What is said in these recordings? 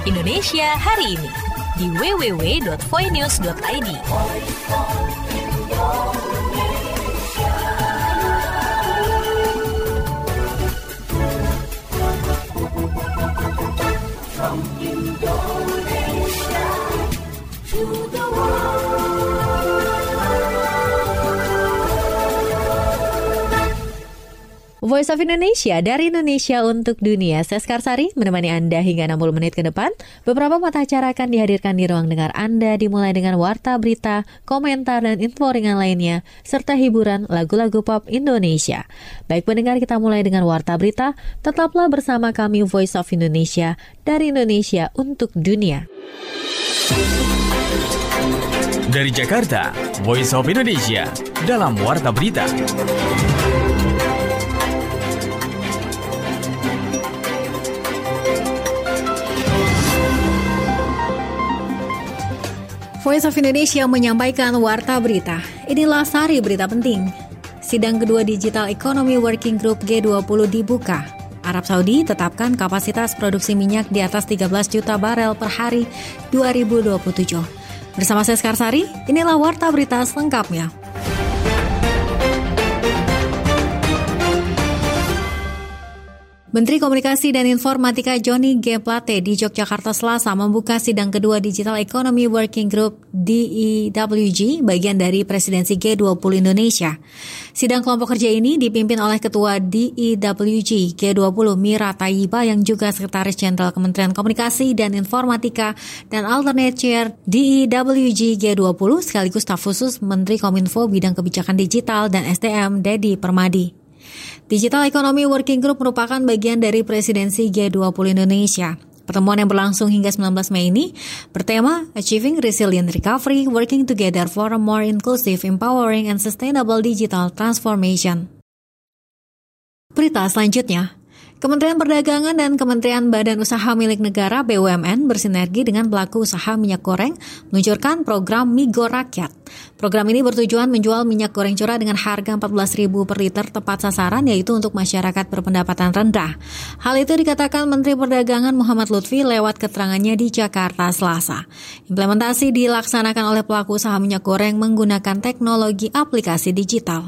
Indonesia hari ini di www.voinews.id. From Indonesia to the world. Voice of Indonesia, dari Indonesia untuk dunia. Saya Skarsari menemani Anda hingga 60 menit ke depan. Beberapa mata acara akan dihadirkan di ruang dengar Anda, dimulai dengan warta berita, komentar, dan info ringan lainnya, serta hiburan lagu-lagu pop Indonesia. Baik pendengar, kita mulai dengan warta berita. Tetaplah bersama kami Voice of Indonesia, dari Indonesia untuk dunia. Dari Jakarta, Voice of Indonesia, dalam warta berita. Voice of Indonesia menyampaikan warta berita. Inilah sari berita penting. Sidang kedua Digital Economy Working Group G20 dibuka. Arab Saudi tetapkan kapasitas produksi minyak di atas 13 juta barel per hari 2027. Bersama saya Skarsari, inilah warta berita selengkapnya. Menteri Komunikasi dan Informatika Johnny G. Plate di Yogyakarta Selasa membuka sidang kedua Digital Economy Working Group DEWG, bagian dari presidensi G20 Indonesia. Sidang kelompok kerja ini dipimpin oleh Ketua DEWG G20 Mira Tayyiba yang juga Sekretaris Jenderal Kementerian Komunikasi dan Informatika dan Alternate Chair DEWG G20 sekaligus staf khusus Menteri Kominfo Bidang Kebijakan Digital dan SDM Dedi Permadi. Digital Economy Working Group merupakan bagian dari presidensi G20 Indonesia. Pertemuan yang berlangsung hingga 19 Mei ini bertema Achieving Resilient Recovery, Working Together for a More Inclusive, Empowering, and Sustainable Digital Transformation. Berita selanjutnya, Kementerian Perdagangan dan Kementerian Badan Usaha Milik Negara BUMN bersinergi dengan pelaku usaha minyak goreng meluncurkan program Migo Rakyat. Program ini bertujuan menjual minyak goreng curah dengan harga Rp14.000 per liter tepat sasaran, yaitu untuk masyarakat berpendapatan rendah. Hal itu dikatakan Menteri Perdagangan Muhammad Lutfi lewat keterangannya di Jakarta Selasa. Implementasi dilaksanakan oleh pelaku usaha minyak goreng menggunakan teknologi aplikasi digital.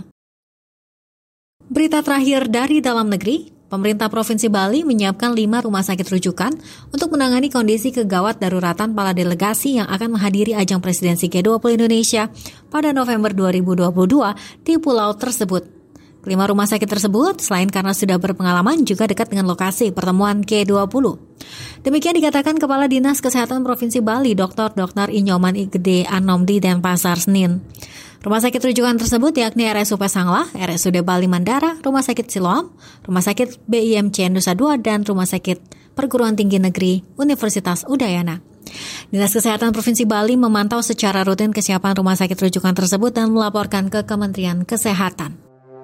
Berita terakhir dari dalam negeri. Pemerintah Provinsi Bali menyiapkan 5 rumah sakit rujukan untuk menangani kondisi kegawat daruratan para delegasi yang akan menghadiri ajang presidensi G20 Indonesia pada November 2022 di pulau tersebut. 5 rumah sakit tersebut, selain karena sudah berpengalaman, juga dekat dengan lokasi pertemuan G20. Demikian dikatakan Kepala Dinas Kesehatan Provinsi Bali, Dr. Inyoman Igede Anomdi Denpasar Senin. Rumah sakit rujukan tersebut yakni RSUP Sanglah, RSUD Bali Mandara, Rumah Sakit Siloam, Rumah Sakit BIMC Nusa Dua, dan Rumah Sakit Perguruan Tinggi Negeri Universitas Udayana. Dinas Kesehatan Provinsi Bali memantau secara rutin kesiapan rumah sakit rujukan tersebut dan melaporkan ke Kementerian Kesehatan.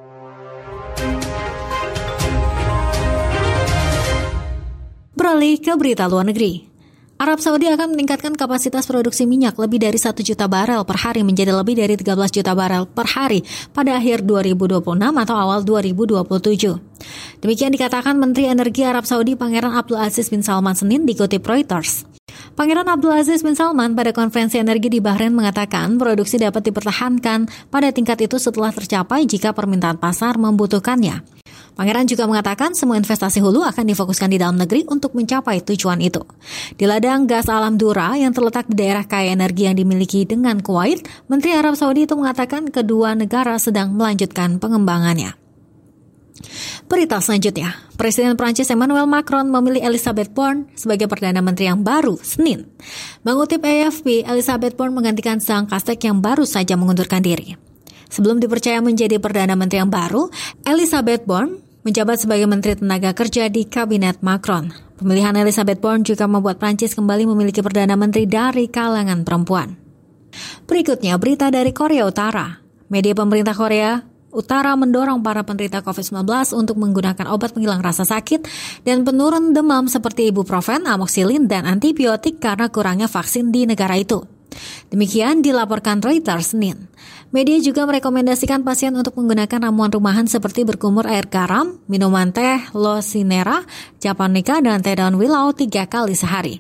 Beralih ke berita luar negeri. Arab Saudi akan meningkatkan kapasitas produksi minyak lebih dari 1 juta barel per hari menjadi lebih dari 13 juta barel per hari pada akhir 2026 atau awal 2027. Demikian dikatakan Menteri Energi Arab Saudi Pangeran Abdul Aziz bin Salman Senin dikutip Reuters. Pangeran Abdul Aziz bin Salman pada konferensi energi di Bahrain mengatakan produksi dapat dipertahankan pada tingkat itu setelah tercapai jika permintaan pasar membutuhkannya. Pangeran juga mengatakan semua investasi hulu akan difokuskan di dalam negeri untuk mencapai tujuan itu. Di ladang gas alam Dura yang terletak di daerah kaya energi yang dimiliki dengan Kuwait, Menteri Arab Saudi itu mengatakan kedua negara sedang melanjutkan pengembangannya. Berita selanjutnya, Presiden Prancis Emmanuel Macron memilih Elisabeth Borne sebagai Perdana Menteri yang baru Senin. Mengutip AFP, Elisabeth Borne menggantikan sang kastek yang baru saja mengundurkan diri. Sebelum dipercaya menjadi Perdana Menteri yang baru, Elisabeth Borne menjabat sebagai Menteri Tenaga Kerja di Kabinet Macron. Pemilihan Elisabeth Borne juga membuat Prancis kembali memiliki Perdana Menteri dari kalangan perempuan. Berikutnya, berita dari Korea Utara. Media pemerintah Korea Utara mendorong para penderita COVID-19 untuk menggunakan obat penghilang rasa sakit dan penurun demam seperti ibuprofen, amoxicillin, dan antibiotik karena kurangnya vaksin di negara itu. Demikian dilaporkan Reuters Senin. Media juga merekomendasikan pasien untuk menggunakan ramuan rumahan seperti berkumur air garam, minuman teh, losinera, japonica, dan teh daun willow 3 kali sehari.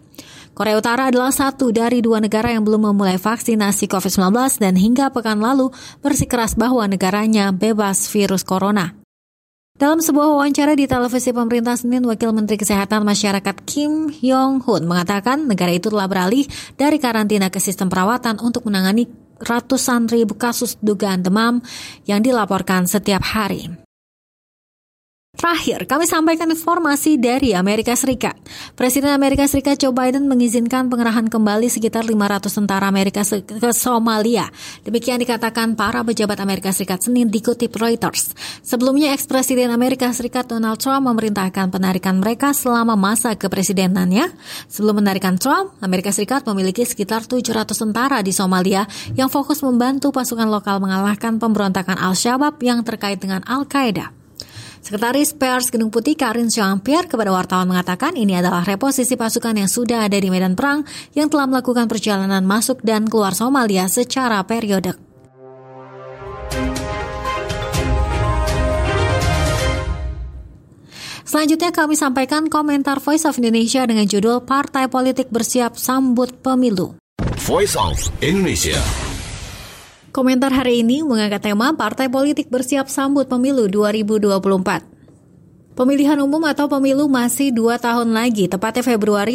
Korea Utara adalah satu dari 2 negara yang belum memulai vaksinasi COVID-19 dan hingga pekan lalu bersikeras bahwa negaranya bebas virus corona. Dalam sebuah wawancara di televisi pemerintah Senin, Wakil Menteri Kesehatan Masyarakat Kim Yong-hun mengatakan negara itu telah beralih dari karantina ke sistem perawatan untuk menangani ratusan ribu kasus dugaan demam yang dilaporkan setiap hari. Terakhir, kami sampaikan informasi dari Amerika Serikat. Presiden Amerika Serikat Joe Biden mengizinkan pengerahan kembali sekitar 500 tentara Amerika ke Somalia. Demikian dikatakan para pejabat Amerika Serikat Senin dikutip Reuters. Sebelumnya, ex-presiden Amerika Serikat Donald Trump memerintahkan penarikan mereka selama masa kepresidenannya. Sebelum menarikan Trump, Amerika Serikat memiliki sekitar 700 tentara di Somalia yang fokus membantu pasukan lokal mengalahkan pemberontakan Al-Shabaab yang terkait dengan Al-Qaeda. Sekretaris Pers Gedung Putih Karine Jean-Pierre kepada wartawan mengatakan ini adalah reposisi pasukan yang sudah ada di medan perang yang telah melakukan perjalanan masuk dan keluar Somalia secara periodik. Selanjutnya kami sampaikan komentar Voice of Indonesia dengan judul Partai Politik Bersiap Sambut Pemilu. Voice of Indonesia. Komentar hari ini mengangkat tema Partai Politik Bersiap Sambut Pemilu 2024. Pemilihan umum atau pemilu masih 2 tahun lagi, tepatnya Februari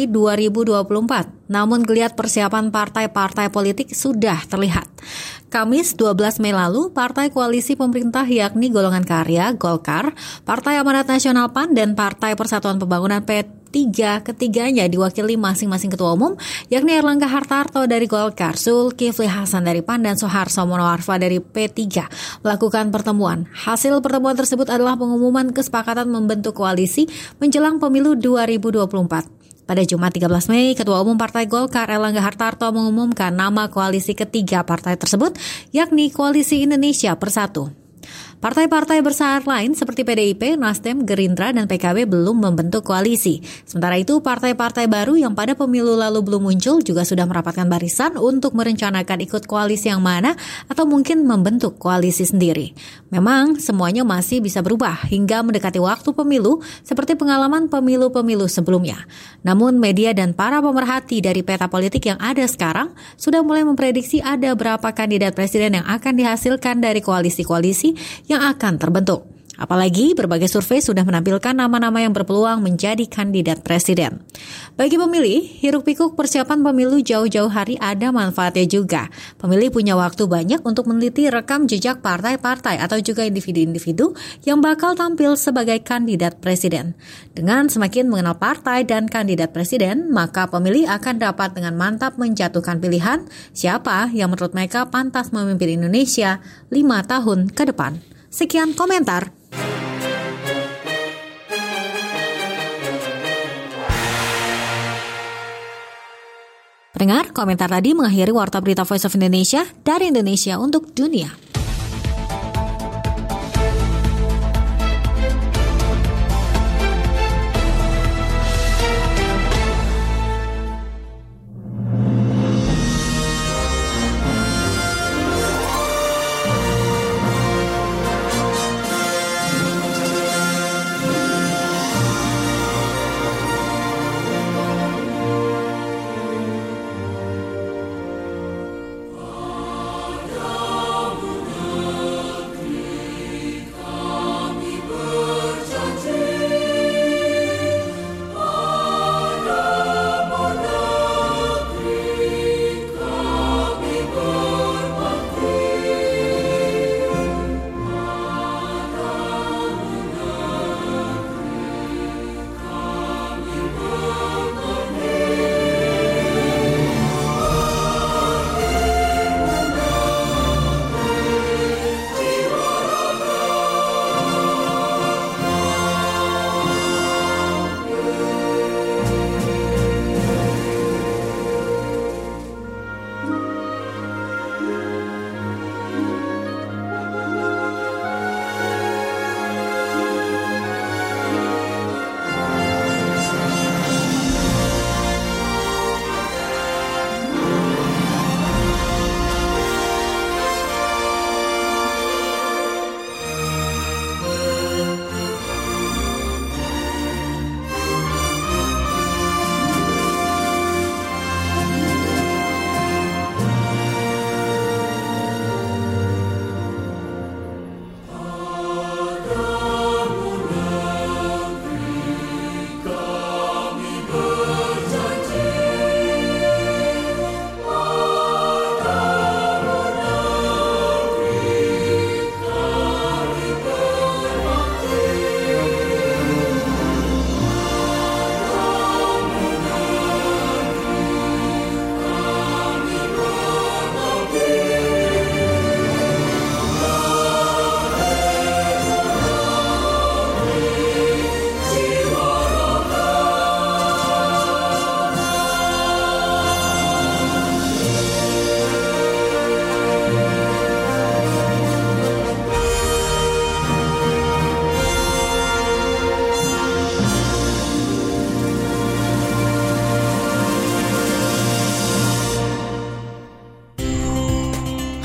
2024. Namun geliat persiapan partai-partai politik sudah terlihat. Kamis 12 Mei lalu, Partai Koalisi Pemerintah yakni Golongan Karya, Golkar, Partai Amanat Nasional PAN, dan Partai Persatuan Pembangunan P3 ketiganya diwakili masing-masing ketua umum, yakni Erlangga Hartarto dari Golkar, Zulkifli Hasan dari PAN, dan Soeharto Monoarfa dari P3 melakukan pertemuan. Hasil pertemuan tersebut adalah pengumuman kesepakatan membentuk koalisi menjelang pemilu 2024. Pada Jumat 13 Mei, Ketua Umum Partai Golkar Erlangga Hartarto mengumumkan nama koalisi ketiga partai tersebut, yakni Koalisi Indonesia Bersatu. Partai-partai besar lain seperti PDIP, Nasdem, Gerindra, dan PKB belum membentuk koalisi. Sementara itu, partai-partai baru yang pada pemilu lalu belum muncul juga sudah merapatkan barisan untuk merencanakan ikut koalisi yang mana atau mungkin membentuk koalisi sendiri. Memang semuanya masih bisa berubah hingga mendekati waktu pemilu seperti pengalaman pemilu-pemilu sebelumnya. Namun media dan para pemerhati dari peta politik yang ada sekarang sudah mulai memprediksi ada berapa kandidat presiden yang akan dihasilkan dari koalisi-koalisi yang akan terbentuk. Apalagi berbagai survei sudah menampilkan nama-nama yang berpeluang menjadi kandidat presiden. Bagi pemilih, hiruk-pikuk persiapan pemilu jauh-jauh hari ada manfaatnya juga. Pemilih punya waktu banyak untuk meneliti rekam jejak partai-partai atau juga individu-individu yang bakal tampil sebagai kandidat presiden. Dengan semakin mengenal partai dan kandidat presiden, maka pemilih akan dapat dengan mantap menjatuhkan pilihan siapa yang menurut mereka pantas memimpin Indonesia 5 tahun ke depan. Sekian komentar. Pendengar, komentar tadi mengakhiri Warta Berita Voice of Indonesia dari Indonesia untuk dunia.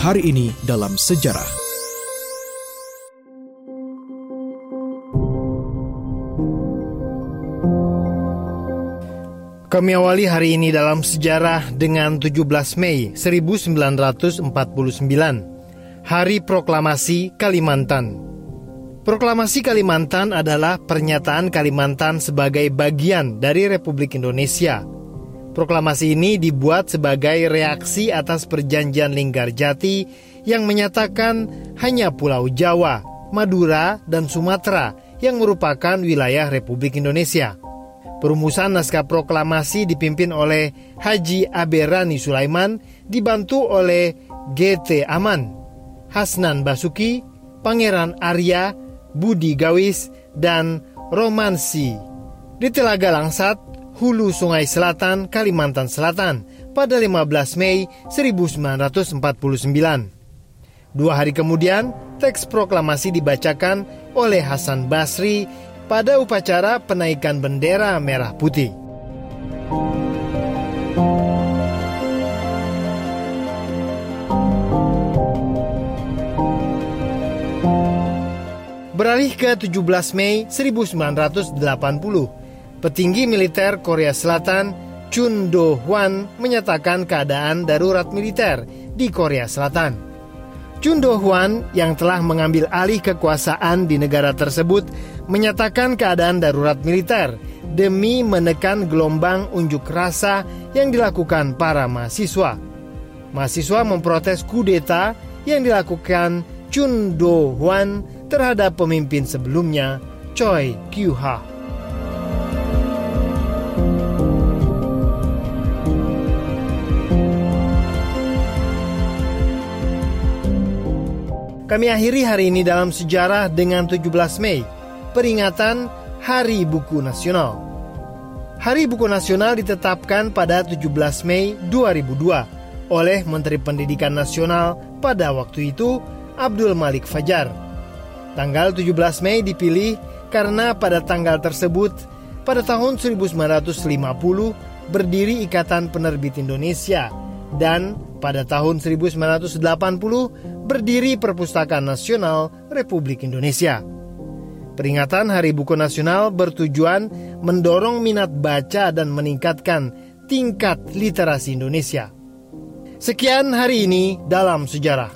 Hari ini dalam sejarah. Kami awali hari ini dalam sejarah dengan 17 Mei 1949, Hari Proklamasi Kalimantan. Proklamasi Kalimantan adalah pernyataan Kalimantan sebagai bagian dari Republik Indonesia. Proklamasi ini dibuat sebagai reaksi atas perjanjian Linggarjati yang menyatakan hanya Pulau Jawa, Madura, dan Sumatera yang merupakan wilayah Republik Indonesia. Perumusan naskah proklamasi dipimpin oleh Haji Aberani Sulaiman, dibantu oleh G.T. Aman, Hasnan Basuki, Pangeran Arya, Budi Gawis, dan Romansi di Telaga Langsat, Hulu Sungai Selatan, Kalimantan Selatan pada 15 Mei 1949. 2 hari kemudian, teks proklamasi dibacakan oleh Hasan Basri pada upacara penaikan bendera merah putih. Beralih ke 17 Mei 1980, petinggi militer Korea Selatan Chun Do-hwan menyatakan keadaan darurat militer di Korea Selatan. Chun Do-hwan yang telah mengambil alih kekuasaan di negara tersebut menyatakan keadaan darurat militer demi menekan gelombang unjuk rasa yang dilakukan para mahasiswa. Mahasiswa memprotes kudeta yang dilakukan Chun Do-hwan terhadap pemimpin sebelumnya, Choi Kyu-ha. Kami akhiri hari ini dalam sejarah dengan 17 Mei, peringatan Hari Buku Nasional. Hari Buku Nasional ditetapkan pada 17 Mei 2002 oleh Menteri Pendidikan Nasional pada waktu itu, Abdul Malik Fajar. Tanggal 17 Mei dipilih karena pada tanggal tersebut, pada tahun 1950, berdiri Ikatan Penerbit Indonesia, dan pada tahun 1980 berdiri Perpustakaan Nasional Republik Indonesia. Peringatan Hari Buku Nasional bertujuan mendorong minat baca dan meningkatkan tingkat literasi Indonesia. Sekian hari ini dalam sejarah.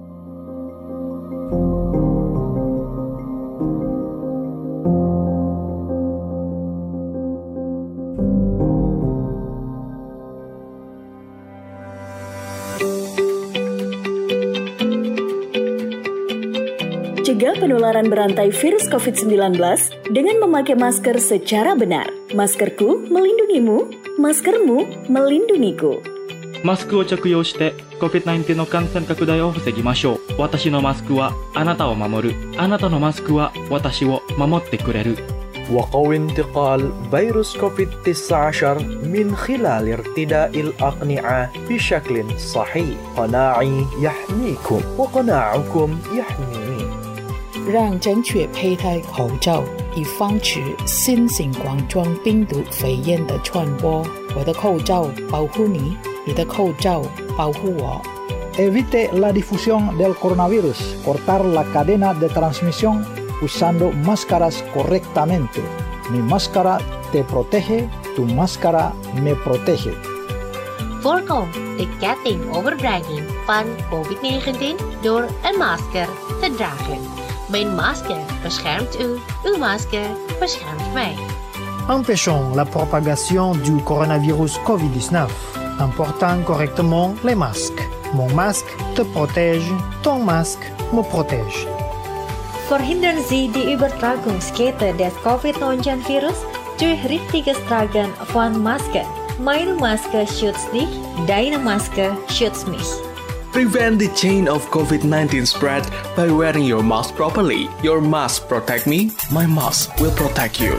Cegah penularan berantai virus COVID-19 dengan memakai masker secara benar. Maskerku melindungimu, maskermu melindungiku. マスクを着用して COVID-19 の感染拡大を防ぎましょう。私のマスクはあなたを守る。あなたのマスクは私を守ってくれる。 وقوي انتقال فيروس كوفيد-19 من خلال ارتداء الأقنعة بشكل صحيح. قناعي يحميكم وقناعكم يحميني. 让正确佩戴口罩，以防止新型冠状病毒肺炎的传播。我的口罩保护你，你的口罩保护我。 Evite la difusión del coronavirus. Cortar la cadena de transmisión usando máscaras correctamente. Mi máscara te protege, tu máscara me protege. Voorkom de ketting overdraging van COVID-19 door een masker te dragen. Mijn masker beschermt u, uw masker beschermt mij. Empêchons la propagation du coronavirus COVID-19 en portant correctement les masques. Mon masque te protège, ton masque me protège. Verhindern Sie die Übertragungskette des COVID-19-Virus durch richtiges Tragen von Masken. Meine Maske schützt dich, deine Maske schützt mich. Prevent the chain of COVID-19 spread by wearing your mask properly. Your mask protect me, my mask will protect you.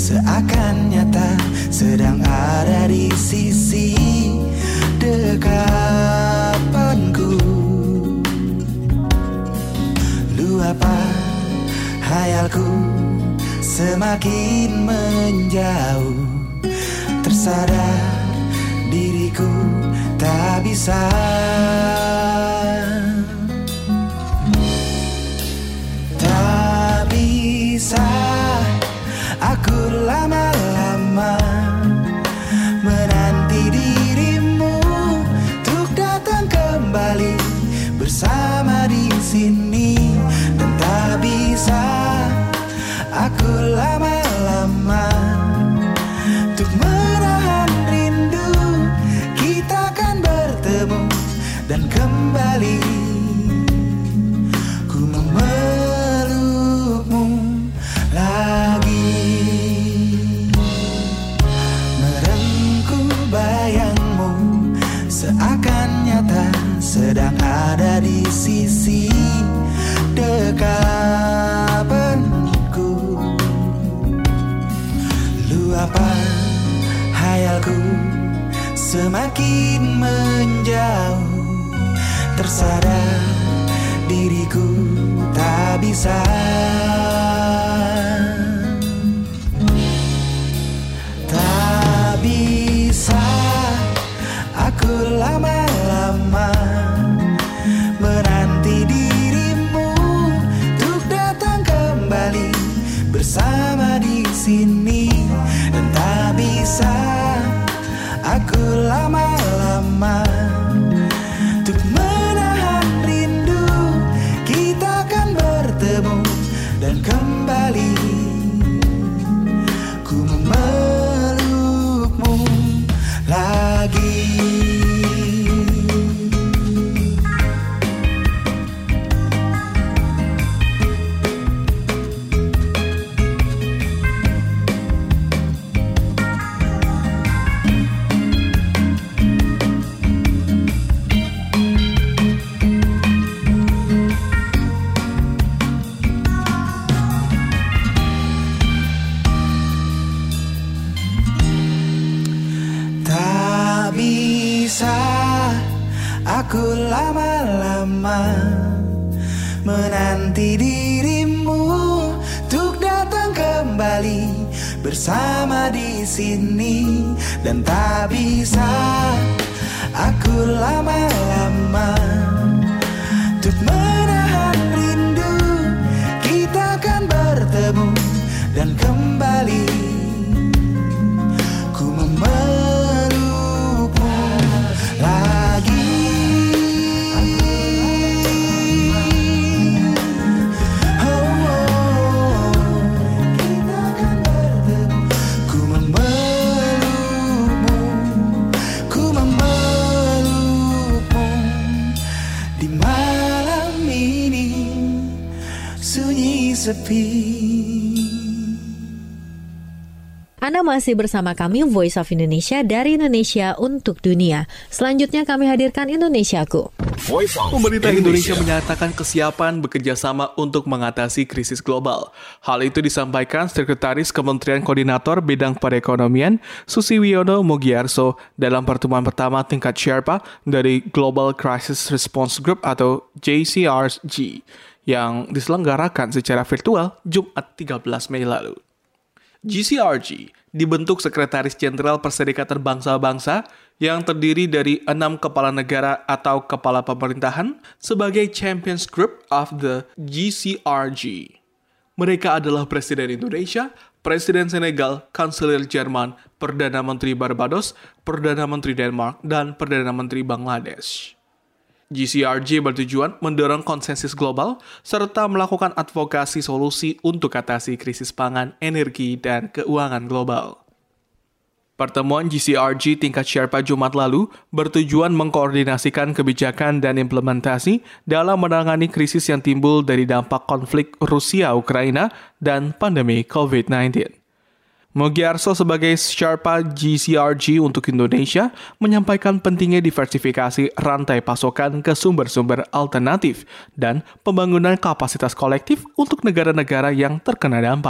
seakan nyata sedang ada di sisi dekapanku. Luapan hayalku semakin menjauh, tersadar diriku tak bisa. Tak bisa aku lama-lama menanti dirimu untuk datang kembali bersama di sini. Dan tak bisa aku lama-lama untuk menahan rindu. Kita akan bertemu dan kembali ku memelukmu lagi. Merengkuh bayangmu seakan nyata sedang ada di sisi dekapanku. Luapan hayalku semakin menjauh, tersadar diriku tak bisa. Tak bisa aku lama-lama menanti dirimu untuk datang kembali bersama di sini. Dan tak bisa aku lama-lama untuk menahan rindu. Kita akan bertemu dan kembali ku memelukmu lagi. Aku lama-lama menanti dirimu untuk datang kembali bersama di sini. Dan tak bisa aku lama-lama untuk menahan rindu. Kita akan bertemu dan kembali ku memelukmu lagi. Anda masih bersama kami Voice of Indonesia dari Indonesia untuk dunia. Selanjutnya kami hadirkan Indonesiaku. Pemerintah Indonesia menyatakan kesiapan bekerjasama untuk mengatasi krisis global. Hal itu disampaikan Sekretaris Kementerian Koordinator Bidang Perekonomian Susiwiono Mugiarso dalam pertemuan pertama tingkat Sherpa dari Global Crisis Response Group atau JCRG yang diselenggarakan secara virtual Jumat 13 Mei lalu. JCRG dibentuk Sekretaris Jenderal Perserikatan Bangsa-Bangsa yang terdiri dari 6 kepala negara atau kepala pemerintahan sebagai Champions Group of the JCRG. Mereka adalah Presiden Indonesia, Presiden Senegal, Kanselir Jerman, Perdana Menteri Barbados, Perdana Menteri Denmark, dan Perdana Menteri Bangladesh. JCRG bertujuan mendorong konsensus global serta melakukan advokasi solusi untuk atasi krisis pangan, energi, dan keuangan global. Pertemuan JCRG tingkat Sherpa Jumat lalu bertujuan mengkoordinasikan kebijakan dan implementasi dalam menangani krisis yang timbul dari dampak konflik Rusia-Ukraina dan pandemi COVID-19. Mugiarso sebagai Sherpa JCRG untuk Indonesia menyampaikan pentingnya diversifikasi rantai pasokan ke sumber-sumber alternatif dan pembangunan kapasitas kolektif untuk negara-negara yang terkena dampak.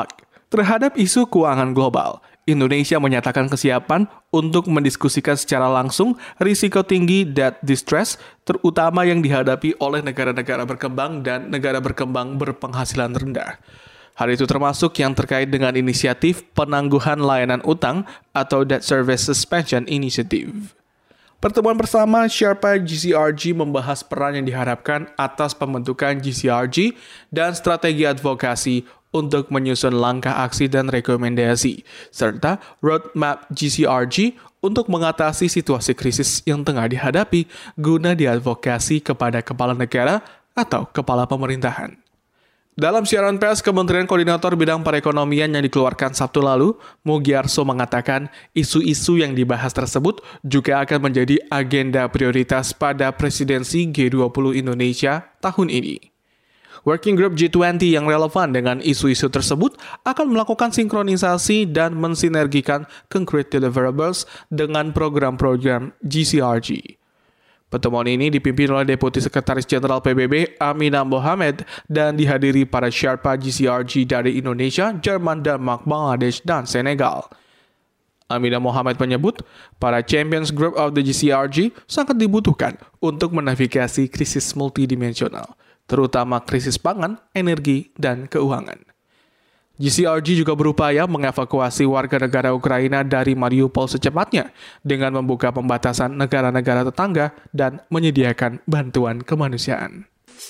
Terhadap isu keuangan global, Indonesia menyatakan kesiapan untuk mendiskusikan secara langsung risiko tinggi debt distress, terutama yang dihadapi oleh negara-negara berkembang dan negara berkembang berpenghasilan rendah. Hal itu termasuk yang terkait dengan inisiatif penangguhan layanan utang atau Debt Service Suspension Initiative. Pertemuan bersama Sherpa GCRG membahas peran yang diharapkan atas pembentukan GCRG dan strategi advokasi untuk menyusun langkah aksi dan rekomendasi, serta roadmap GCRG untuk mengatasi situasi krisis yang tengah dihadapi guna diadvokasi kepada kepala negara atau kepala pemerintahan. Dalam siaran pers Kementerian Koordinator Bidang Perekonomian yang dikeluarkan Sabtu lalu, Mugiarso mengatakan isu-isu yang dibahas tersebut juga akan menjadi agenda prioritas pada presidensi G20 Indonesia tahun ini. Working Group G20 yang relevan dengan isu-isu tersebut akan melakukan sinkronisasi dan mensinergikan concrete deliverables dengan program-program GCRG. Pertemuan ini dipimpin oleh Deputi Sekretaris Jenderal PBB Aminah Mohamed dan dihadiri para Sherpa GCRG dari Indonesia, Jerman, Denmark, Bangladesh, dan Senegal. Aminah Mohamed menyebut, para Champions Group of the GCRG sangat dibutuhkan untuk menavigasi krisis multidimensional, terutama krisis pangan, energi, dan keuangan. GCRG juga berupaya mengevakuasi warga negara Ukraina dari Mariupol secepatnya dengan membuka pembatasan negara-negara tetangga dan menyediakan bantuan kemanusiaan.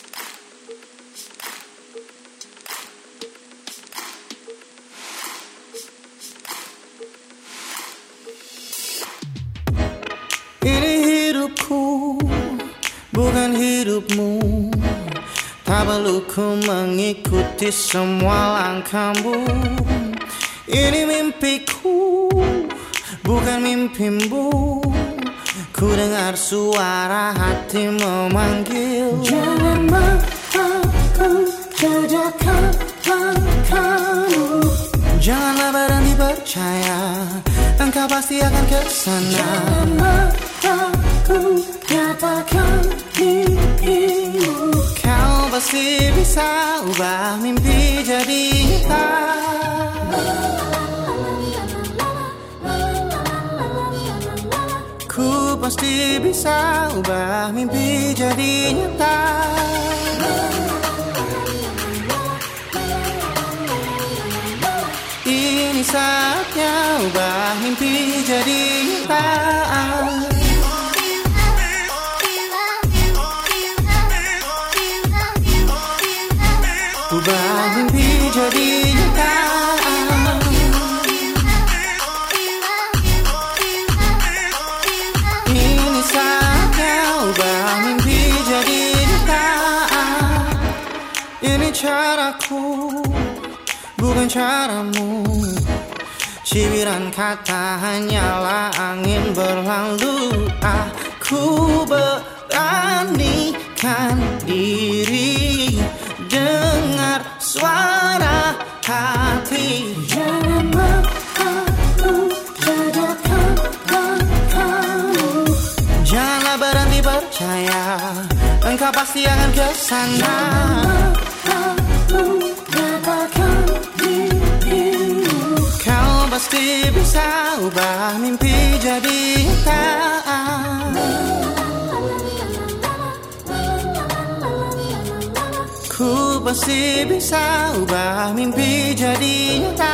Ini hidupku, bukan hidupmu. Tak perlu ku mengikuti semua langkahmu. Ini mimpiku, bukan mimpimu. Ku dengar suara hati memanggil. Jangan mahu jejakkan langkahmu. Janganlah berhenti percaya, engkau pasti akan kesana. Jangan mahu katakan mimpimu. Kau pasti bisa ubah mimpi jadi nyata. Ku pasti bisa ubah mimpi jadi nyata. Ini saatnya ubah mimpi jadi nyata. Ubah mimpi jadi nyata. Ini saatnya ubah mimpi jadi nyata. Ini caraku, bukan caramu. Cibiran kata hanyalah angin berlalu. Aku beranikan diri, dengar suara hati. Jangan mahu jejakkan langkahmu. Janganlah berhenti percaya, engkau pasti akan kesana. Jangan mahu katakan mimpimu. Kau pasti bisa ubah mimpi jadi nyata. Ku pasti bisa ubah mimpi jadi nyata.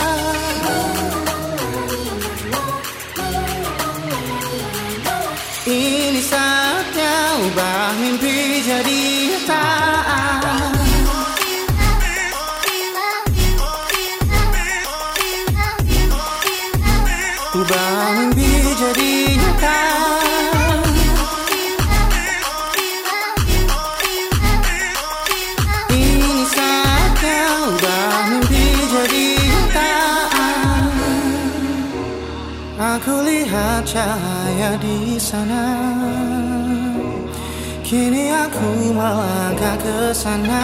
Ini saatnya ubah mimpi jadi nyata. Ubah mimpi jadi nyata. Aku lihat cahaya di sana. Kini aku melangkah ke sana.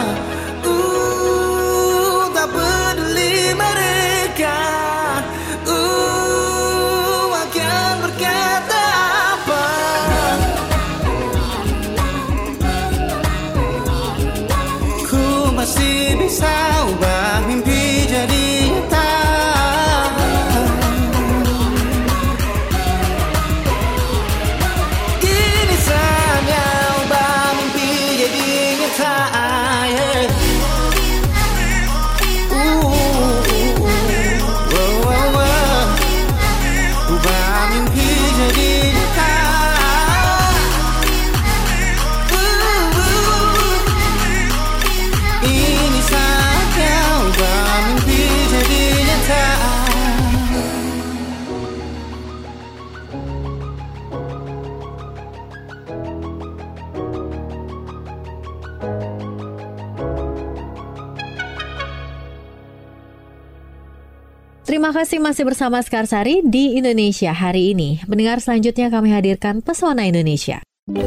Tak peduli mereka akan berkata apa. Ku pasti bisa ubah mimpi jadi Terima kasih masih bersama Sekarsari di Indonesia hari ini. Pendengar, selanjutnya kami hadirkan Pesona Indonesia.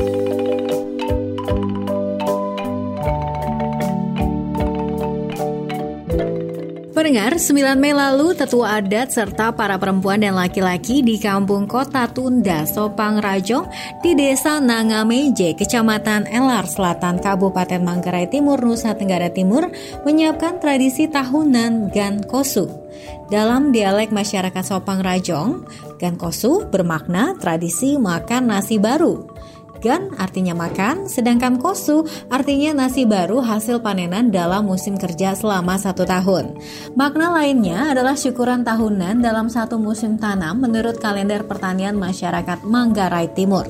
Pendengar, 9 Mei lalu tetua adat serta para perempuan dan laki-laki di kampung Kota Tunda, Sopang Rajong di Desa Nangameje, Kecamatan Elar Selatan, Kabupaten Manggarai Timur, Nusa Tenggara Timur menyiapkan tradisi tahunan Gan Kosu. Dalam dialek masyarakat Sopang Rajong, Gan Kosu bermakna tradisi makan nasi baru. Gan artinya makan, sedangkan kosu artinya nasi baru hasil panenan dalam musim kerja selama 1 tahun. Makna lainnya adalah syukuran tahunan dalam 1 musim tanam menurut kalender pertanian masyarakat Manggarai Timur.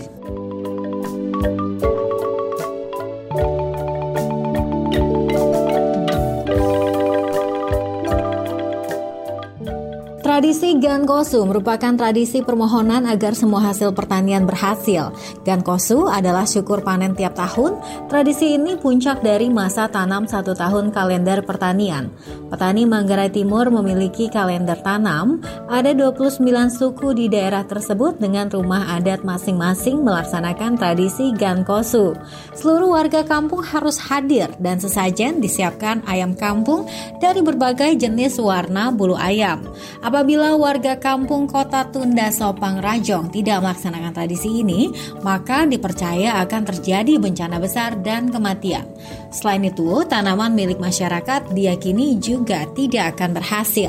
Tradisi Gan Kosu merupakan tradisi permohonan agar semua hasil pertanian berhasil. Gan Kosu adalah syukur panen tiap tahun. Tradisi ini puncak dari masa tanam 1 tahun kalender pertanian. Petani Manggarai Timur memiliki kalender tanam. Ada 29 suku di daerah tersebut dengan rumah adat masing-masing melaksanakan tradisi Gan Kosu. Seluruh warga kampung harus hadir dan sesajen disiapkan ayam kampung dari berbagai jenis warna bulu ayam. Apabila warga kampung Kota Tunda Sopang Rajong tidak melaksanakan tradisi ini, maka dipercaya akan terjadi bencana besar dan kematian. Selain itu, tanaman milik masyarakat diyakini juga tidak akan berhasil.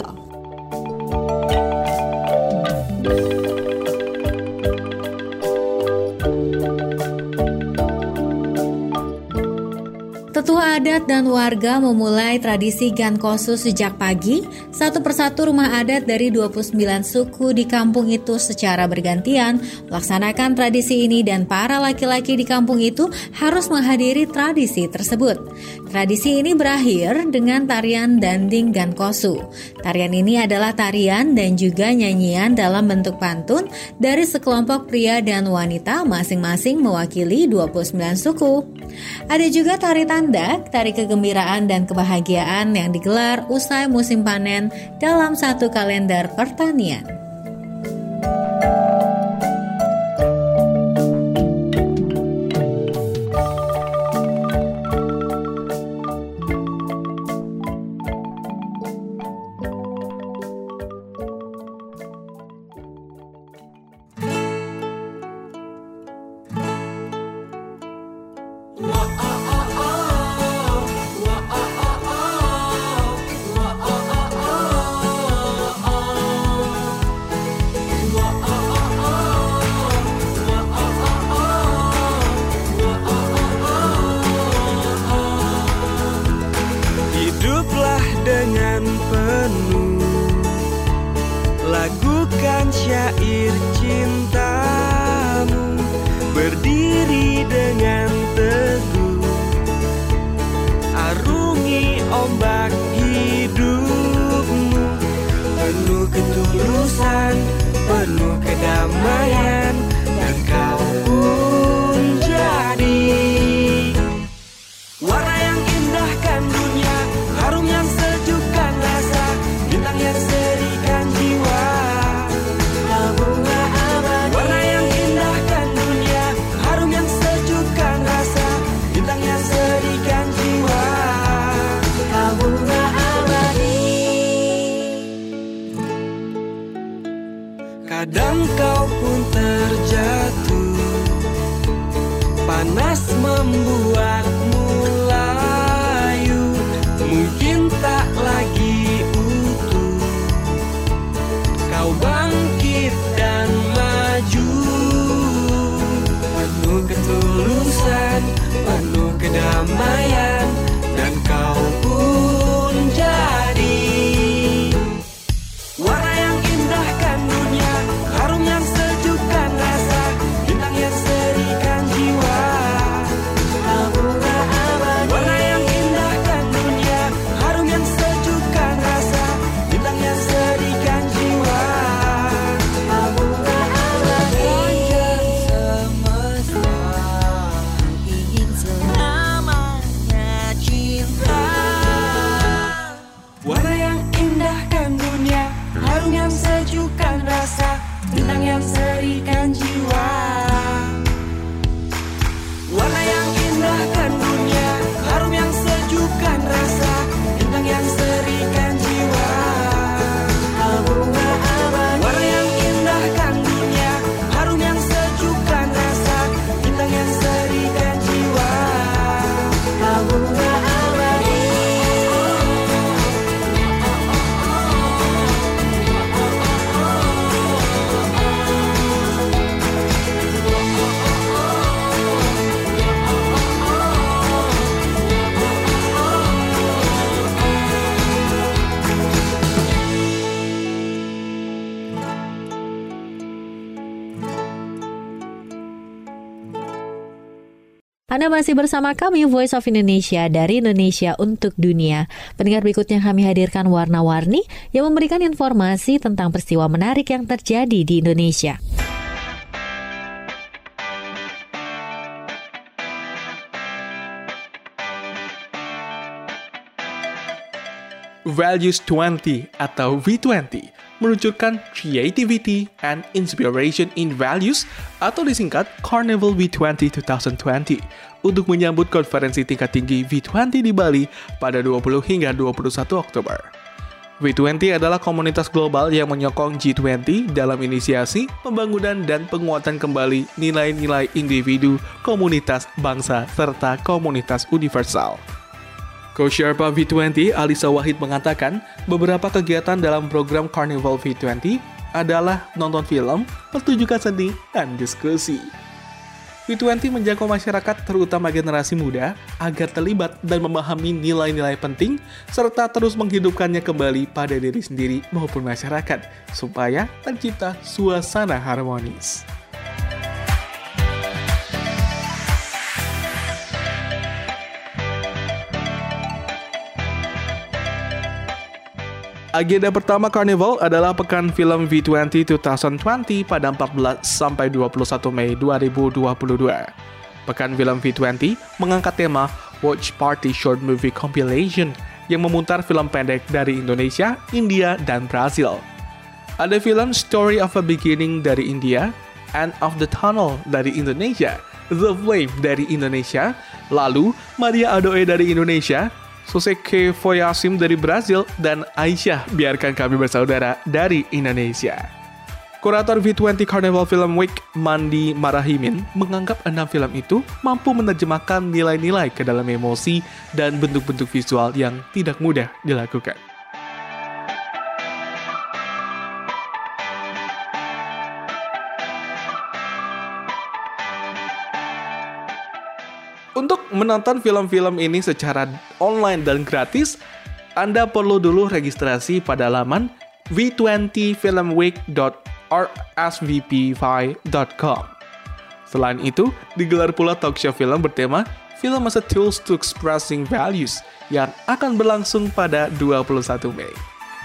Tetua adat dan warga memulai tradisi Gan Kosu sejak pagi. Satu persatu rumah adat dari 29 suku di kampung itu secara bergantian melaksanakan tradisi ini dan para laki-laki di kampung itu harus menghadiri tradisi tersebut. Tradisi ini berakhir dengan tarian danding Gan Kosu. Tarian ini adalah tarian dan juga nyanyian dalam bentuk pantun dari sekelompok pria dan wanita masing-masing mewakili 29 suku. Ada juga tari tandak, tari kegembiraan dan kebahagiaan yang digelar usai musim panen dalam 1 kalender pertanian. Lagukan syair cintamu, berdiri dengan teguh, arungi ombak hidupmu, penuh ketulusan, penuh kedamaian, dan kau pun jadi warna yang indahkan dunia, harum yang sejukkan rasa, bintang yang serikan jiwa. Warna yang indahkan dunia, harum yang sejukkan rasa, bintang yang serikan jiwa. Bunga abadi. Kadang kau pun terjatuh, panas membuatmu layu, mungkin tak lagi utuh. Kau bangkit dan maju, penuh ketulusan, penuh kedamaian, dan kau pun jadi warna yang indahkan dunia, harum yang sejukkan rasa, bintang yang serikan jiwa. Warna yang indahkan dunia, harum yang sejukkan rasa, bintang yang serikan jiwa. bintang yang serikan jiwa. Warna yang indahkan dunia, harum yang sejukkan rasa, bintang yang serikan jiwa. Bunga abadi. Warna yang indahkan dunia, harum yang sejukkan rasa, bintang yang serikan jiwa. Bunga abadi. Anda masih bersama kami Voice of Indonesia dari Indonesia untuk Dunia. Pendengar, berikutnya kami hadirkan warna-warni yang memberikan informasi tentang peristiwa menarik yang terjadi di Indonesia. Values 20 atau V20 meluncurkan Creativity and Inspiration in Values atau disingkat Carnival V20 2020 untuk menyambut konferensi tingkat tinggi V20 di Bali pada 20 hingga 21 Oktober. V20 adalah komunitas global yang menyokong G20 dalam inisiasi, pembangunan, dan penguatan kembali nilai-nilai individu, komunitas, bangsa, serta komunitas universal. Co-Sherpa V20 Alisa Wahid mengatakan beberapa kegiatan dalam program Carnival V20 adalah nonton film, pertunjukan seni, dan diskusi. V20 menjangkau masyarakat terutama generasi muda agar terlibat dan memahami nilai-nilai penting serta terus menghidupkannya kembali pada diri sendiri maupun masyarakat supaya tercipta suasana harmonis. Agenda pertama Carnival adalah Pekan Film V20 2020 pada 14 sampai 21 Mei 2022. Pekan Film V20 mengangkat tema Watch Party Short Movie Compilation yang memutar film pendek dari Indonesia, India, dan Brasil. Ada film Story of a Beginning dari India, End of the Tunnel dari Indonesia, The Flame dari Indonesia, lalu Maria Adoe dari Indonesia, Soseke Foyasim dari Brasil, dan Aisyah Biarkan Kami Bersaudara dari Indonesia. Kurator V20 Carnival Film Week, Mandi Marahimin, menganggap 6 film itu mampu menerjemahkan nilai-nilai ke dalam emosi dan bentuk-bentuk visual yang tidak mudah dilakukan. Untuk menonton film-film ini secara online dan gratis, Anda perlu dulu registrasi pada laman v20filmweek.rsvpvi.com. Selain itu, digelar pula talk show film bertema Film as a Tools to Expressing Values yang akan berlangsung pada 21 Mei.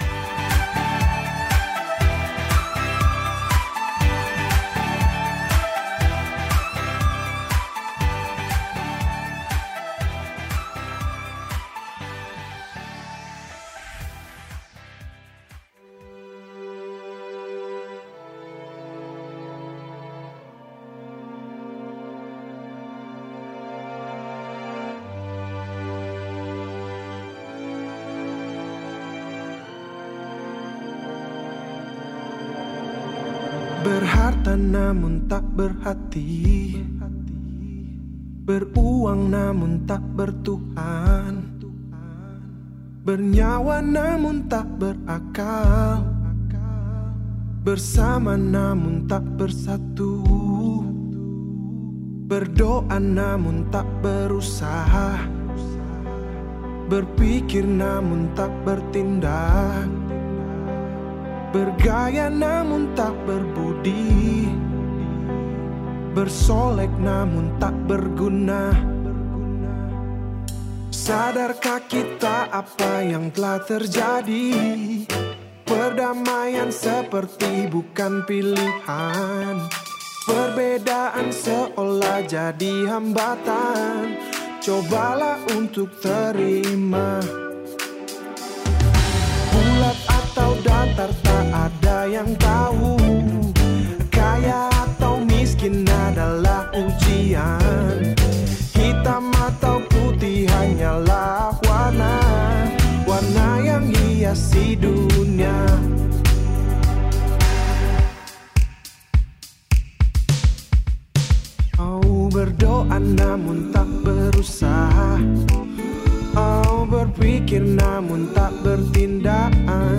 Berharta namun tak berhati, beruang namun tak bertuhan, bernyawa namun tak berakal, bersama namun tak bersatu, berdoa namun tak berusaha, berpikir namun tak bertindak, bergaya namun tak berbudi, bersolek namun tak berguna. Sadarkah kita apa yang telah terjadi? Perdamaian seperti bukan pilihan, perbedaan seolah jadi hambatan. Cobalah untuk terima, bulat atau datar tak ada yang tahu. berdoa namun tak berusaha, berpikir namun tak bertindak,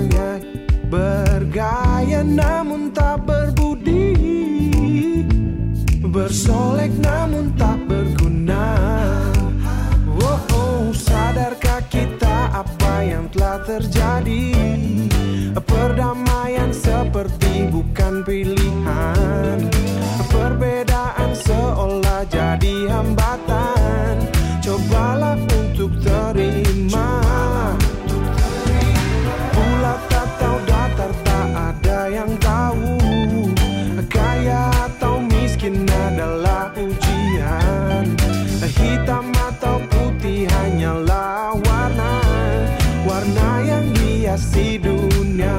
bergaya namun tak berbudi, bersolek namun tak berguna. Sadarkah kita apa yang telah terjadi? Perdamaian seperti bukan pilihan, perbedaan seolah jadi hambatan. Cobalah untuk terima, bulat atau datar tak ada yang tahu, kaya atau miskin adalah ujian, hitam atau putih hanyalah warna yang hiasi dunia.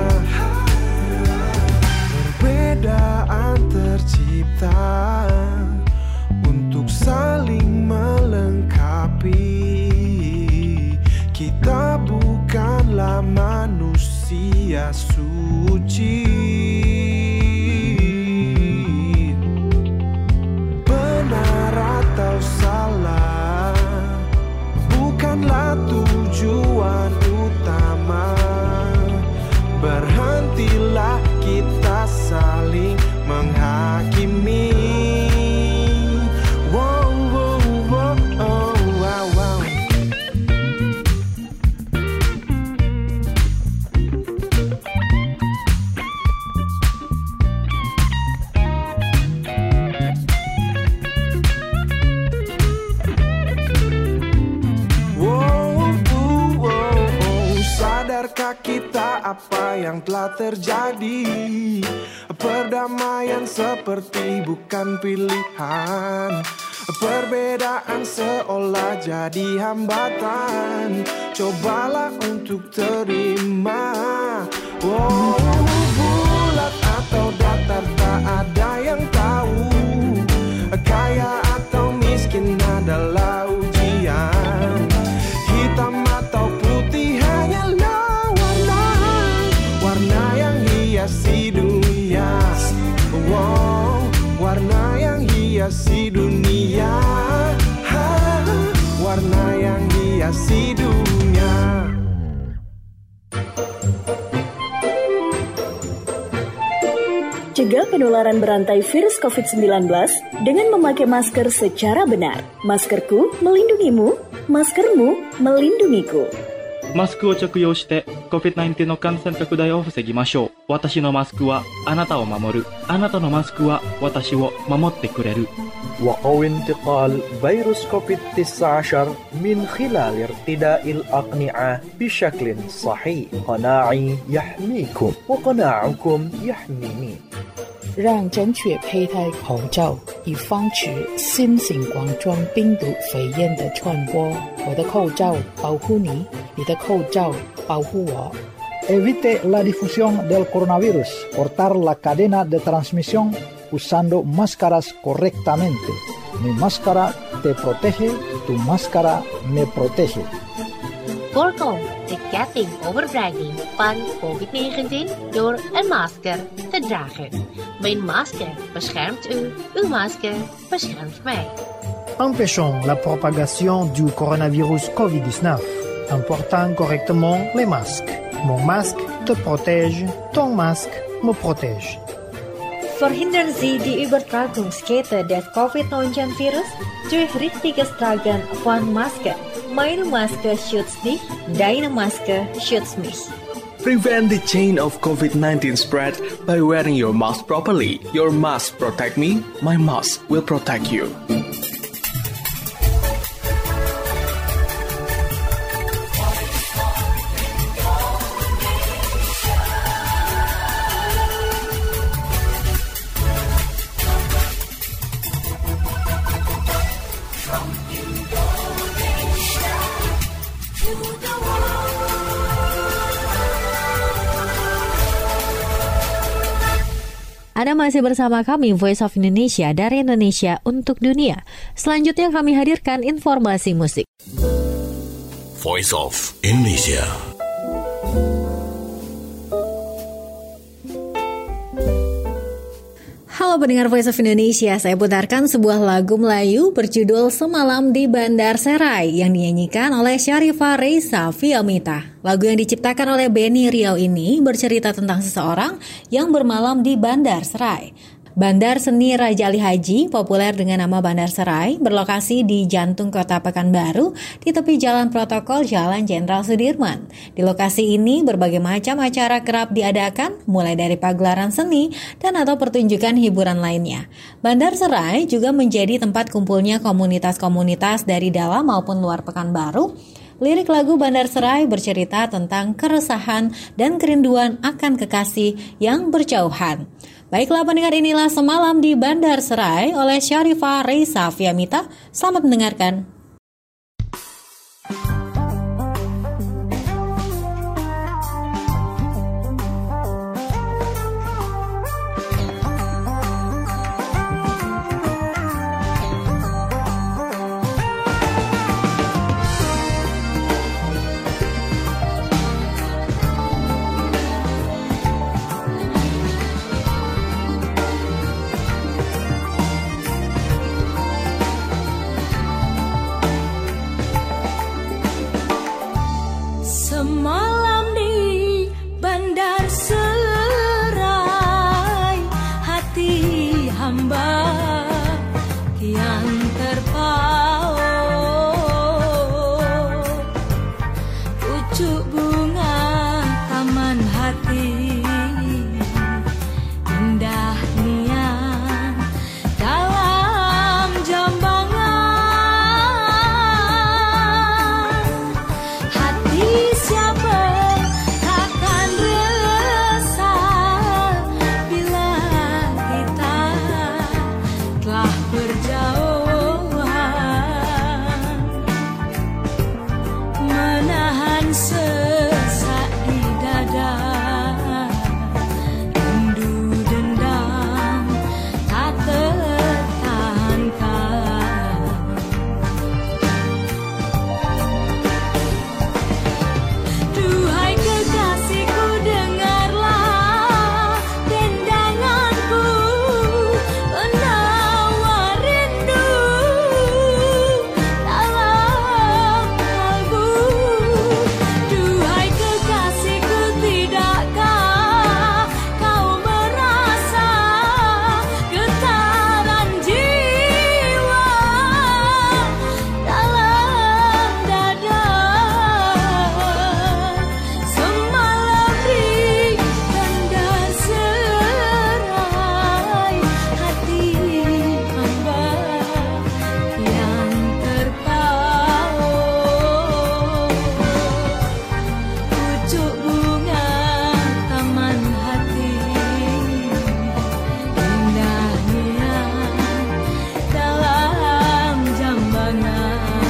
Perbedaan tercipta untuk saling melengkapi. Kita bukanlah manusia suci. Benar atau salah bukanlah tujuan utama. Berhentilah kita saling menghakimi. Kita apa yang telah terjadi? Perdamaian seperti bukan pilihan, perbedaan seolah jadi hambatan. Cobalah untuk terima, bulat atau datar tak ada yang tahu, kaya atau miskin adalah ujian, hitam atau putih hanyalah warna yang hiasi dunia. Warna yang hiasi dunia. Warna yang hiasi dunia. Cegah penularan berantai virus COVID-19 dengan memakai masker secara benar. Maskerku melindungimu, maskermu melindungiku. マスクを着用して COVID-19 の感染拡大を防ぎましょう。私のマスクはあなたを守る。あなたのマスクは私を守ってくれる。 وقوي انتقال فيروس كوفيد-19 من خلال ارتداء الأقنعة بشكل صحيح. قناعي يحميكم وقناعكم يحميني. 让正确佩戴口罩，以防止新型冠状病毒肺炎的传播。我的口罩保护你，你的口罩保护我。 Evite la difusión del coronavirus. Cortar la cadena de transmisión usando máscaras correctamente. Mi máscara te protege, tu máscara me protege. Voorkom de ketting overdraging van COVID-19 door een masker te dragen. Mijn masker beschermt u, uw masker beschermt mij. Empêchons la propagation du coronavirus COVID-19 en portant correctement les masques. Mon masque te protège, ton masque me protège. Verhindern Sie die Übertragungskette des Covid-19-Virus durch richtiges Tragen von Masken. Meine Maske schützt dich, deine Maske schützt mich. Prevent the chain of COVID-19 spread by wearing your mask properly. Your mask protect me, my mask will protect you. Anda masih bersama kami Voice of Indonesia dari Indonesia untuk dunia. Selanjutnya kami hadirkan informasi musik. Voice of Indonesia. Halo Halo pendengar Voice of Indonesia, saya putarkan sebuah lagu Melayu berjudul Semalam di Bandar Serai yang dinyanyikan oleh Syarifah Reisa Fiamita. Lagu yang diciptakan oleh Benny Riau ini bercerita tentang seseorang yang bermalam di Bandar Serai. Bandar Seni Raja Ali Haji, populer dengan nama Bandar Serai, berlokasi di jantung kota Pekanbaru di tepi jalan protokol Jalan Jenderal Sudirman. Di lokasi ini berbagai macam acara kerap diadakan, mulai dari pagelaran seni dan atau pertunjukan hiburan lainnya. Bandar Serai juga menjadi tempat kumpulnya komunitas-komunitas dari dalam maupun luar Pekanbaru. Lirik lagu Bandar Serai bercerita tentang keresahan dan kerinduan akan kekasih yang berjauhan. Baiklah pendengar, inilah Semalam di Bandar Serai oleh Syarifah Reisa Fiamita. Selamat mendengarkan. Semalam di Bandar Serai, hati hamba kian terpaut. Pucuk bunga taman hati, indah nian dalam jambangan. Siapa takkan resah bila kita telah berjauhan, menahan sesak di dada, rindu dendam tak tertahankan. Duhai kekasihku, dengarlah dendanganku, penawar rindu dalam kalbu. Duhai kekasihku, tidakkah kau merasa getaran jiwa dalam dada? Semalam di Bandar Serai, hati hamba yang terpaut. Pucuk bunga taman hati, indah nian dalam jambangan.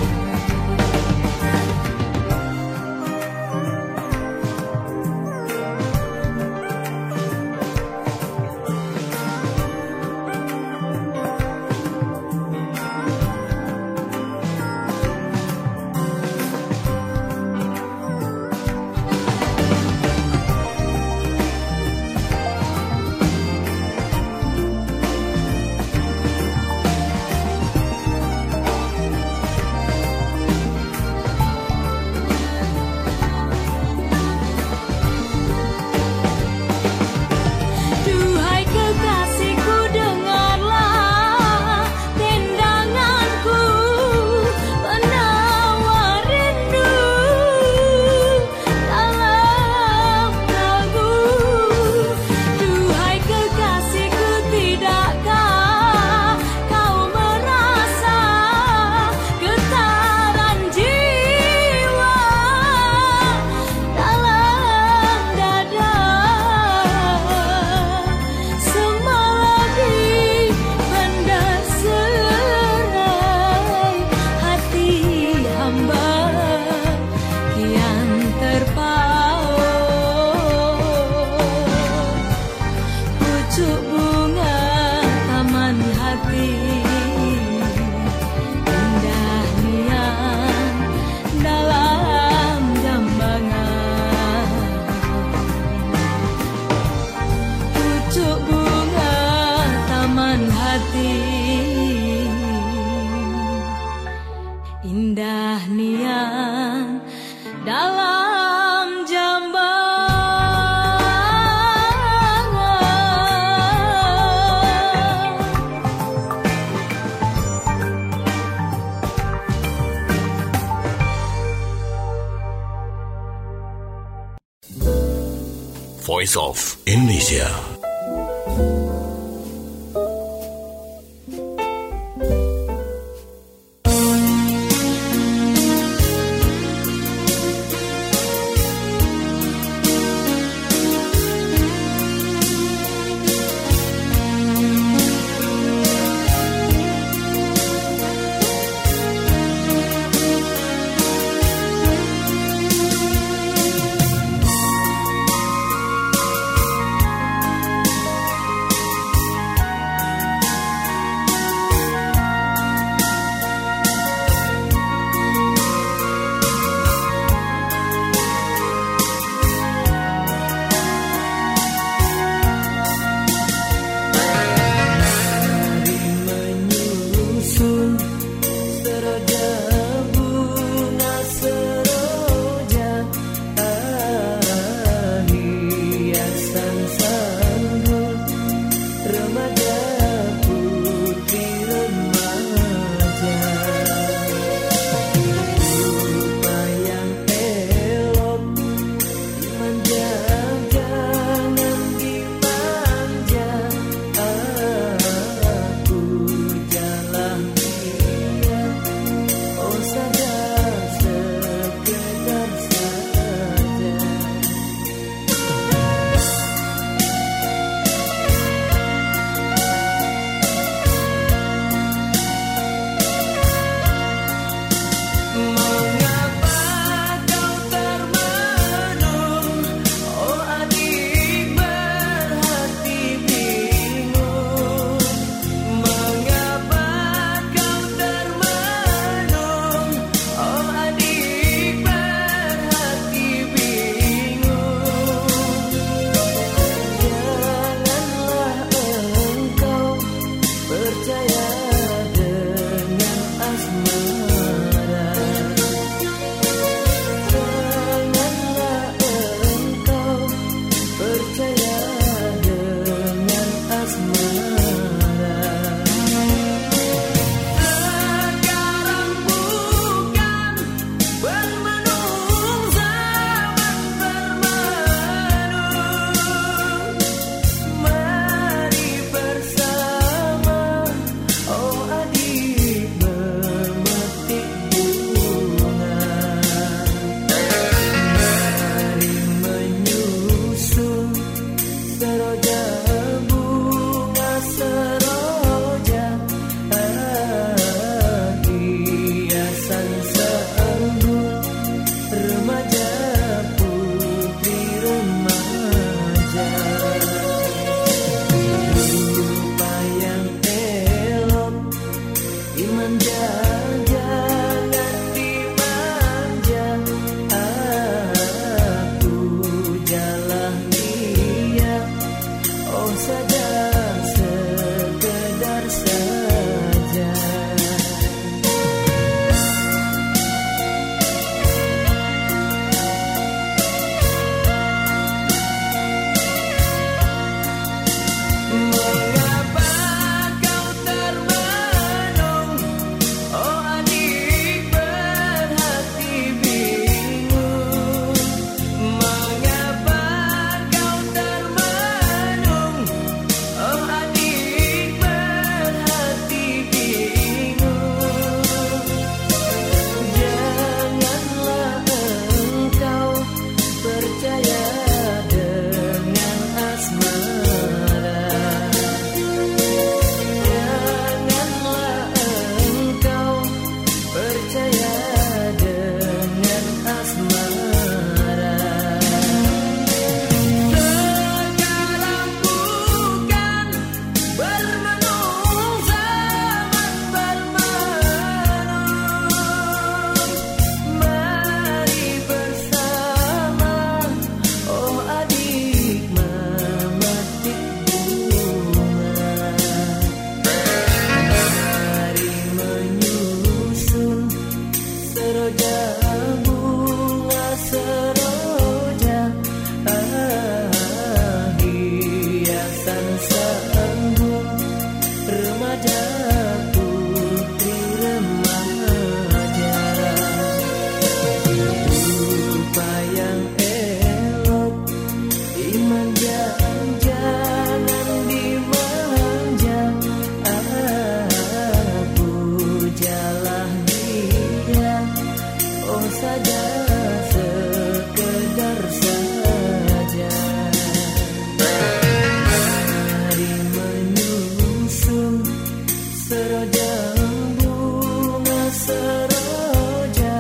Duhai kekasihku, dengarlah dendanganku, penawar rindu dalam kalbu. Duhai kekasihku, tidakkah kau merasa getaran jiwa dalam dada? Semalam di Bandar Serai, hati hamba kian terpaut. Pucuk bunga taman hati, indah nian dalam jambangan. Pucuk bunga hati, indah niat dalam jambangan. Voice of Indonesia. sanggul, remaja putri remaja. Rupa yang elok dimanja, jangan dimanja. Pujalah dia, oh saja sekedar saja. Mari menyusun seroja bunga seroja,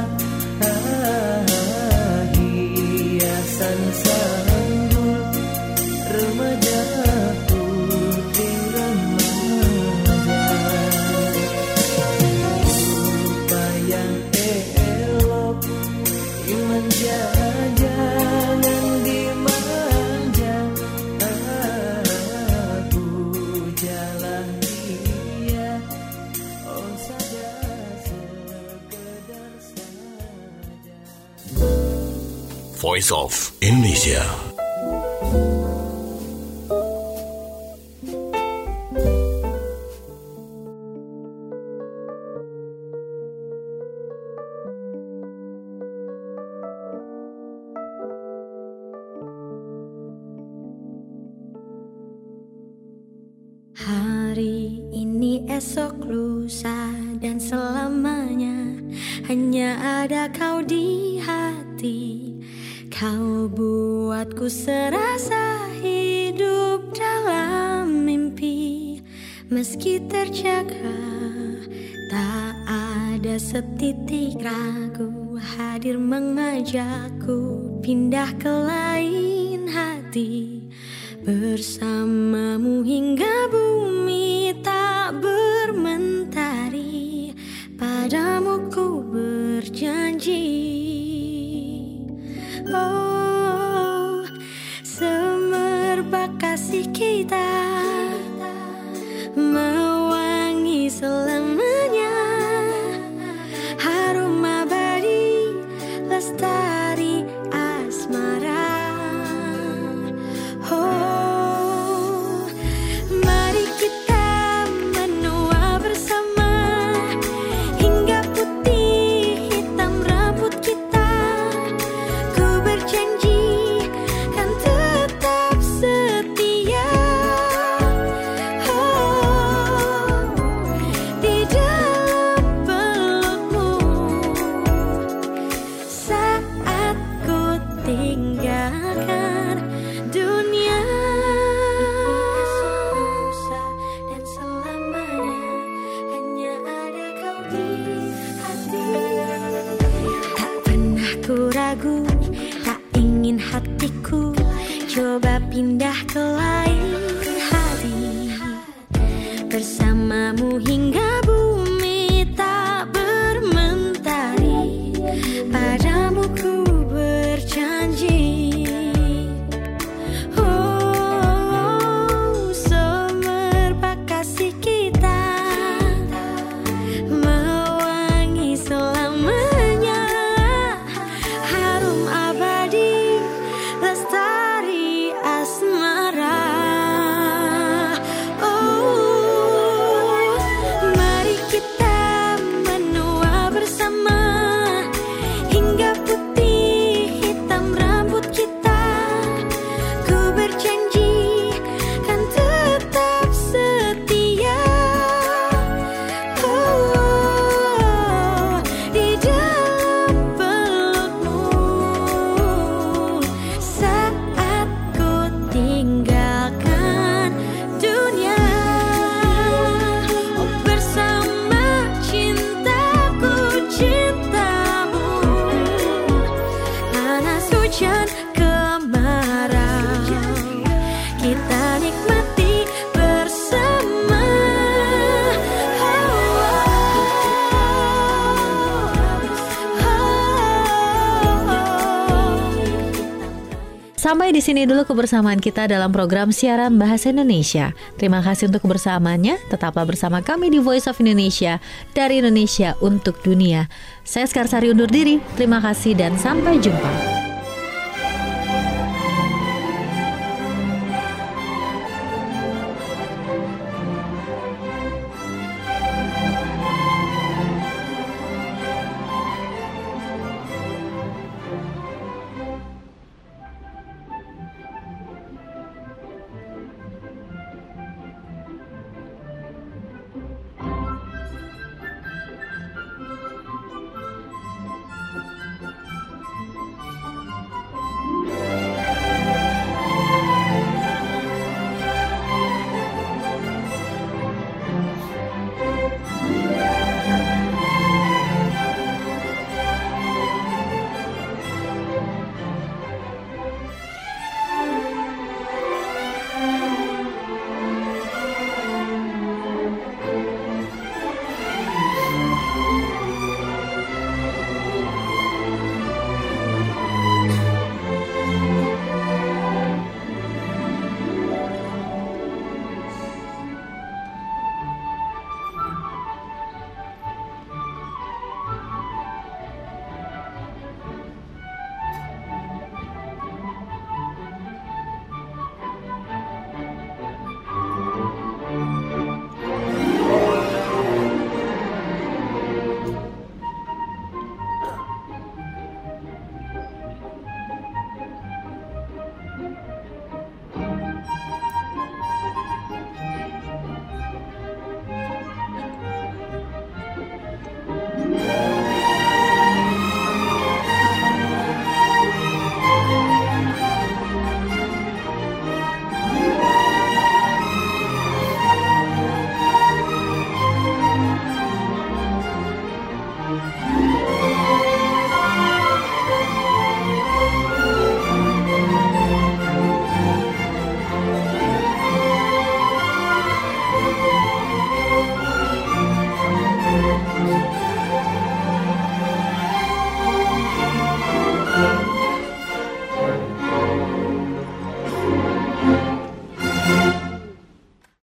hiasan sanggul, remaja putri remaja. Rupa yang elok dimanja, jangan dimanja. Pujalah dia, oh saja sekedar saja. Voice of Indonesia. Hari ini, esok, lusa, dan selamanya hanya ada kau di hati. Kau buatku serasa hidup dalam mimpi. Meski terjaga, tak ada setitik ragu. Hadir mengajakku pindah ke lain hati. Bersamamu hingga bumi tak bermentari. Padamu ku berjanji, oh, semerbak kasih kita mewangi selamanya. Harum abadi, lestari asmara. Oh, mari kita menua bersama hingga putih hitam rambut kita. Ku berjanji kan tetap setia. Oh, di dalam pelukmu saat ku tinggalkan dunia. Dan selamanya hanya ada kau di hati. Tak pernah ku ragu, tak ingin hatiku coba pindah ke lain hati. Bersamamu hingga bumi tak bermentari. Padamu ku berjanji, oh, semerbak kasih kita mewangi selamanya. Harum abadi, lestari asmara. Oh, mari kita menua bersama hingga putih hitam rambut kita. Ku berjanji kan tetap setia. Oh, di dalam pelukmu saat ku tinggalkan dunia. Oh, bersama cintaku, cintamu, panas hujan kemarau, kita nikmati bersama. Sampai di sini dulu kebersamaan kita dalam program siaran Bahasa Indonesia. Terima kasih untuk kebersamaannya. Tetaplah bersama kami di Voice of Indonesia, dari Indonesia untuk dunia. Saya Sekarsari undur diri. Terima kasih dan sampai jumpa.